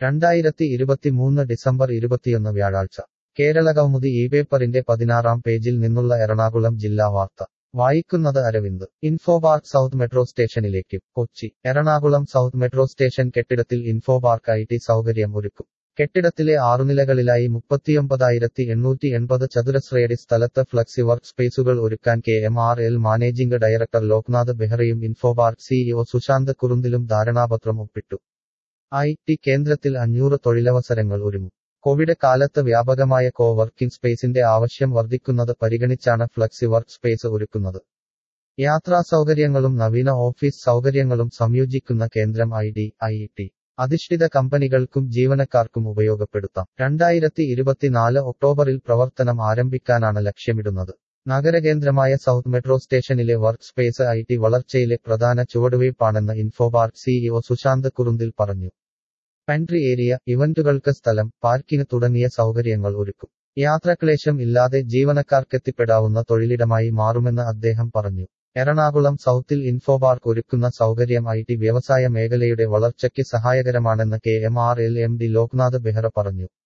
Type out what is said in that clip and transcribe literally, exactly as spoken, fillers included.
രണ്ടായിരത്തി ഇരുപത്തിമൂന്ന് ഡിസംബർ ഇരുപത്തിയൊന്ന് വ്യാഴാഴ്ച കേരളകൗമുദി ഈ പേപ്പറിന്റെ പതിനാറാം പേജിൽ നിന്നുള്ള എറണാകുളം ജില്ലാ വാർത്ത വായിക്കുന്നത് അരവിന്ദ്. ഇൻഫോപാർക്ക് സൗത്ത് മെട്രോ സ്റ്റേഷനിലേക്ക് Kochi. Ernakulam south metro station കെട്ടിടത്തിൽ ഇൻഫോപാർക്ക് ഐ ടി സൗകര്യം ഒരുക്കും. കെട്ടിടത്തിലെ ആറുനിലകളിലായി മുപ്പത്തിയൊമ്പതായിരത്തി എണ്ണൂറ്റി എൺപത് ചതുരശ്രയടി സ്ഥലത്ത് ഫ്ലക്സി വർക്ക് സ്പേസുകൾ ഒരുക്കാൻ K M R L managing director Loknath ബെഹ്റയും ഇൻഫോപാർക്ക് സിഇഒ സുശാന്ത് കുറുന്തിലും ധാരണാപത്രം ഒപ്പിട്ടു. ഐ ടി കേന്ദ്രത്തിൽ അഞ്ഞൂറ് തൊഴിലവസരങ്ങൾ ഒരുങ്ങും. കോവിഡ് കാലത്ത് വ്യാപകമായ കോ വർക്കിംഗ് സ്പേസിന്റെ ആവശ്യം വർദ്ധിക്കുന്നത് പരിഗണിച്ചാണ് ഫ്ലക്സി വർക്ക് സ്പേസ് ഒരുക്കുന്നത്. യാത്രാ സൗകര്യങ്ങളും നവീന ഓഫീസ് സൗകര്യങ്ങളും സംയോജിക്കുന്ന കേന്ദ്രം ഐ ടി ഐ ടി അധിഷ്ഠിത കമ്പനികൾക്കും ജീവനക്കാർക്കും ഉപയോഗപ്പെടുത്താം. രണ്ടായിരത്തി ഇരുപത്തിനാല് ഒക്ടോബറിൽ പ്രവർത്തനം ആരംഭിക്കാനാണ് ലക്ഷ്യമിടുന്നത്. നഗരകേന്ദ്രമായ സൗത്ത് മെട്രോ സ്റ്റേഷനിലെ വർക്ക് സ്പേസ് ഐ ടി വളർച്ചയിലെ പ്രധാന ചുവടുവയ്പ്പാണെന്ന് ഇൻഫോപാർക്ക് സിഇഒ സുശാന്ത് കുറുന്തിൽ പറഞ്ഞു. പെൻട്രി ഏരിയ, ഇവന്റുകൾക്ക് സ്ഥലം, പാർക്കിംഗ് തുടങ്ങിയ സൗകര്യങ്ങൾ ഒരുക്കും. യാത്രാക്ലേശം ഇല്ലാതെ ജീവനക്കാർക്കെത്തിപ്പെടാവുന്ന തൊഴിലിടമായി മാറുമെന്ന് അദ്ദേഹം പറഞ്ഞു. എറണാകുളം സൗത്തിൽ ഇൻഫോപാർക്ക് ഒരുക്കുന്ന സൗകര്യം ഐ ടി വ്യവസായ മേഖലയുടെ വളർച്ചയ്ക്ക് സഹായകരമാണെന്ന് K M R L M D Loknath Behera പറഞ്ഞു.